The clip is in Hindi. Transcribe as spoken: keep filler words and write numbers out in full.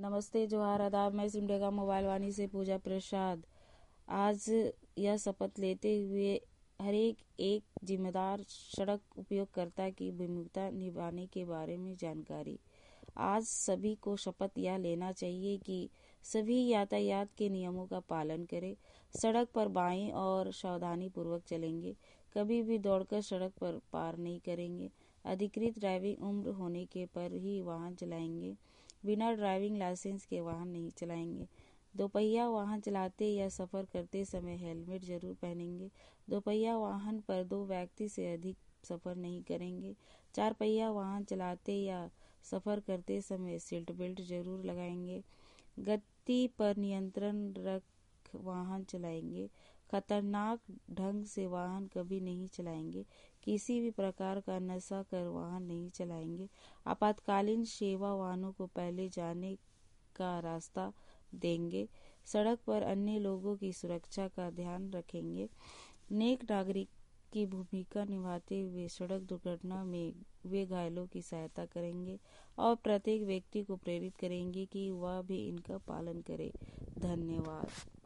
नमस्ते, जोहार, आदाब। मैं सिमडेगा मोबाइल वाणी से पूजा प्रसाद। आज यह शपथ लेते हुए हर एक एक जिम्मेदार सड़क उपयोगकर्ता की भूमिका निभाने के बारे में जानकारी। आज सभी को शपथ यह लेना चाहिए कि सभी यातायात के नियमों का पालन करें, सड़क पर बाएं और सावधानी पूर्वक चलेंगे, कभी भी दौड़कर सड़क पर पार नहीं करेंगे, अधिकृत ड्राइविंग उम्र होने के पर ही वाहन चलाएंगे, बिना ड्राइविंग लाइसेंस के वाहन नहीं चलाएंगे, दोपहिया वाहन चलाते या सफ़र करते समय हेलमेट जरूर पहनेंगे, दोपहिया वाहन पर दो व्यक्ति से अधिक सफ़र नहीं करेंगे, चार पहिया वाहन चलाते या सफ़र करते समय सीट बेल्ट जरूर लगाएंगे, गति पर नियंत्रण रख वाहन चलाएंगे, खतरनाक ढंग से वाहन कभी नहीं चलाएंगे, किसी भी प्रकार का नशा कर वाहन नहीं चलाएंगे, आपातकालीन सेवा वाहनों को पहले जाने का रास्ता देंगे, सड़क पर अन्य लोगों की सुरक्षा का ध्यान रखेंगे, नेक नागरिक की भूमिका निभाते हुए सड़क दुर्घटना में वे घायलों की सहायता करेंगे और प्रत्येक व्यक्ति को प्रेरित करेंगे कि वह भी इनका पालन करे। धन्यवाद।